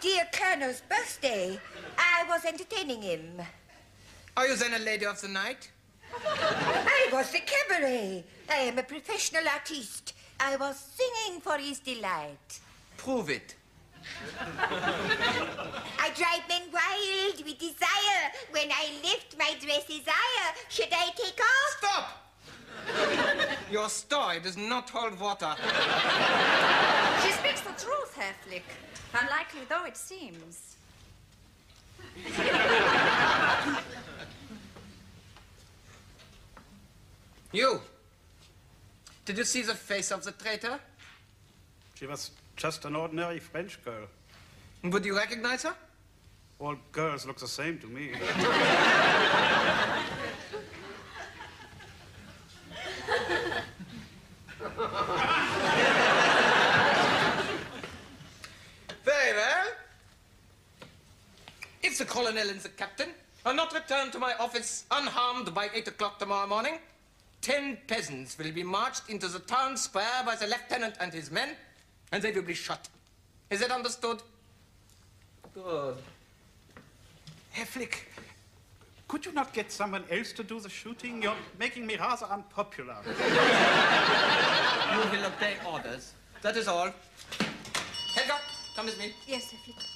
dear Colonel's birthday. I was entertaining him. Are you then a lady of the night? I was the cabaret. I am a professional artiste. I was singing for his delight. Prove it. I drive men wild with desire. When I lift my dresses higher, should I take off? Stop! Your story does not hold water. She speaks the truth, Herr Flick. Unlikely though it seems. You. Did you see the face of the traitor? She was just an ordinary French girl. Would you recognize her? All girls look the same to me. Very well. If the colonel and the captain are not returned to my office unharmed by 8 o'clock tomorrow morning, 10 peasants will be marched into the town square by the lieutenant and his men, and they will be shot. Is that understood? Good. Herr Flick, could you not get someone else to do the shooting? You're making me rather unpopular. You will obey orders. That is all. Helga, come with me. Yes, Herr Flick.